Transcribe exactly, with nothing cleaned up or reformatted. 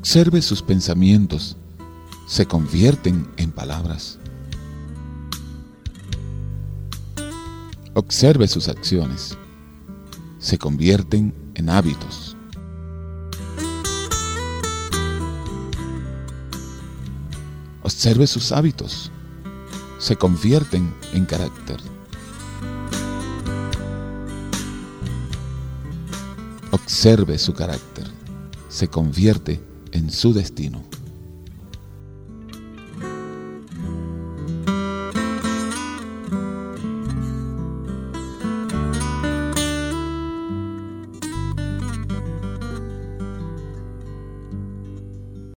Observe sus pensamientos, se convierten en palabras. Observe sus acciones, se convierten en hábitos. Observe sus hábitos, se convierten en carácter. Observe su carácter, se convierte en su destino.